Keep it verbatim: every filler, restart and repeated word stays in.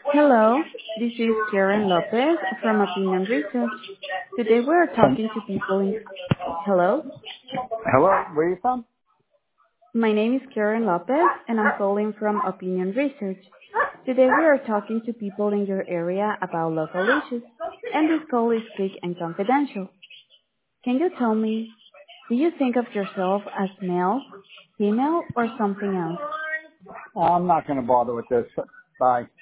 Hello, this is Karen Lopez from Opinion Research. Today we are talking to people in... Hello, Hello, where are you from? my name is Karen Lopez and I'm calling from Opinion Research. Today we are talking to people in your area about local issues, and this call is quick and confidential. Can you tell me, do you think of yourself as male, female, or something else? I'm not going to bother with this. Bye.